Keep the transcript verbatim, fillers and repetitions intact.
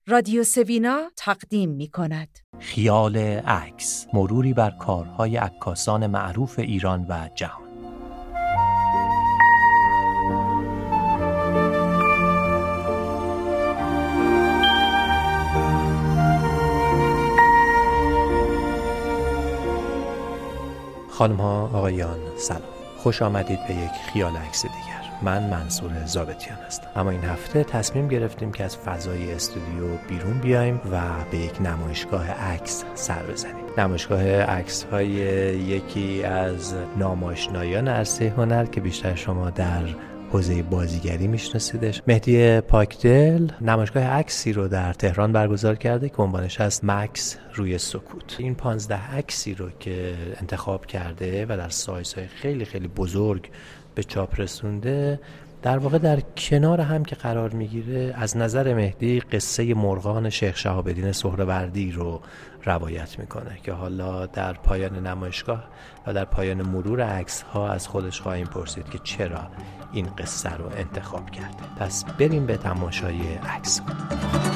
رادیو سوینا تقدیم می کند. خیال عکس، مروری بر کارهای عکاسان معروف ایران و جهان. خانم ها، آقایان، سلام. خوش آمدید به یک خیال عکس دیگر. من منصور ضابطیان هستم. اما این هفته تصمیم گرفتیم که از فضای استودیو بیرون بیایم و به یک نمایشگاه عکس سر بزنیم. نمایشگاه عکس های یکی از ناماشنایان عرصه هنر که بیشتر شما در حوزه بازیگری میشناسیدش. مهدی پاکدل نمایشگاه عکسی رو در تهران برگزار کرده که عنوانش هست مکس روی سکوت. این پانزده عکسی رو که انتخاب کرده و در سایزهای خیلی خیلی بزرگ به چاپ رسونده، در واقع در کنار هم که قرار میگیره، از نظر مهدی قصه مرغان شیخ شهاب‌الدین سهروردی رو روایت میکنه که حالا در پایان نمایشگاه و در پایان مرور عکس ها از خودش خواهیم پرسید که چرا این قصه رو انتخاب کرده. پس بریم به تماشای عکس.